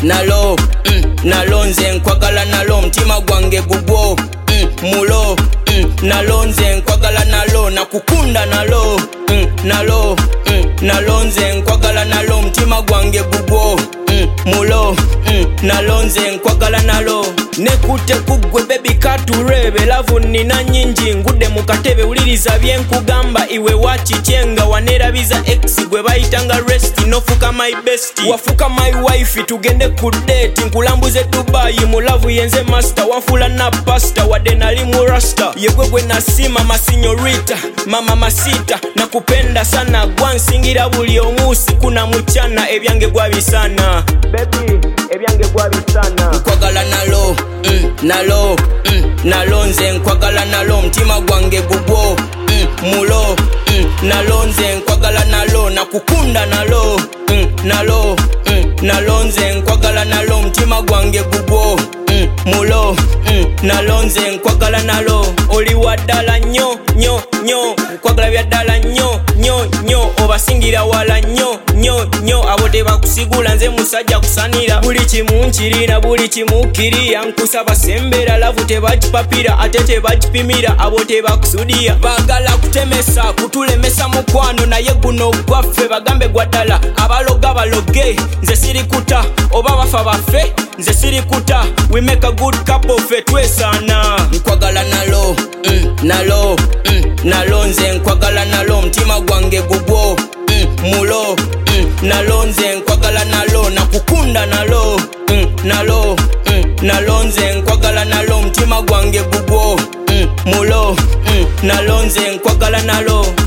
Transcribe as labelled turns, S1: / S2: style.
S1: nalo nalonze nkwagala nalo mtima gwange gugwo mulo nalonze nkwagala nalo nakukunda nalo nalo nalonze nkwagala nalo mtima gwange gugwo mulo nalonze nkwagala nalo nekute kugwe baby katurebe lavu nina nyingi ngude mukatebe uliriza byenkugamba iwe wachichenga wanerabiza ex gwe bayitanga rest nofuka my best wafuka my wife tugende ku date nkulambuze Dubai mulavu yenze master wafula na pasta wade nali mu rasta yegwe nasima masinyorita mama masita nakupenda sana gwansingira buli omusi kuna muchana ebyange gwabisana baby ebyange gwabisana nkwagala nalo nalo nalonze nkwagala nalo mtima gwange gugwo mulo nalonze nkwagala nalo nakukunda nalo nalo nalonze nkwagala nalo mtima gwange gugwo mulo nalonze nkwagala nalo oli wadala nyo nyo nyo nkwagala byadala nyo nyo nyo obasingira wala nyo nyo nyo abo tebakusigula nze musajja kusanira buli kimu nkirina buli kimu kiriya nkusaba sembera lavu tebakipapira ate tebakipimira abo tebakusudiya bagala kutemesa kutulemesa mukwano naye guno gwaffe bagambe gwadala abaloga baloge nze sirikuta oba bafa baffe nze sirikuta we make a good couple fe twesana nkwagala nalo nalo nalonze nkwagala nalo mtima gwange gugwo mulo nalonze nkwagala nalo nakukunda nalo nalo nalonze nkwagala nalo mtima gwange gugwo mulo nalonze nkwagala nalo